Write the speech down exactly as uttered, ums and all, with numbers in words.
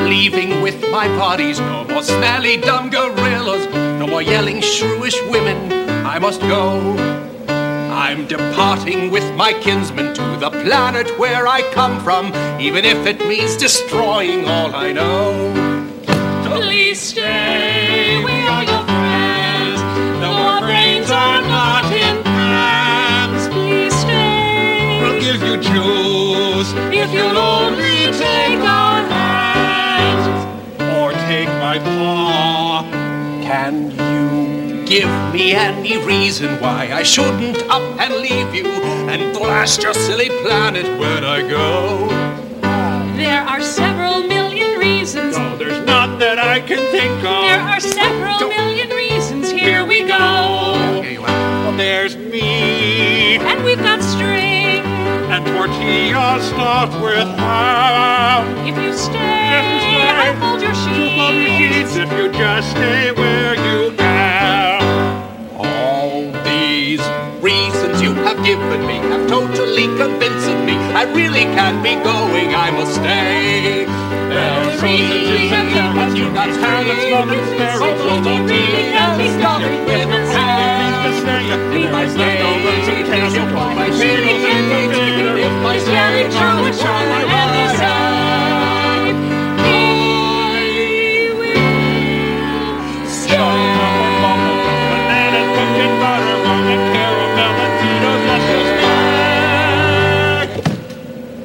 leaving with my bodies. No more smelly dumb gorillas, no more yelling shrewish women. I must go. I'm departing with my kinsmen to the planet where I come from, even if it means destroying all I know. Please stay, we are your friends, though our brains are not in pans. Please stay, We'll give you juice if you'll only take our hands. or take my paw. Can you give me any reason why I shouldn't up and leave you and blast your silly planet when I go? There are several million reasons. No, there's none that I can think of. There are several Don't- million reasons. Here we go. Okay, well, there's me And we've got string. and tortillas stuffed with ham. If you stay, I'll hold your sheets. If you just stay where you am. All these reasons you have given me have totally convinced me I really can't be going, I must stay. There's sausages and carrots, you got carrots, lemons, carrots, tortillas.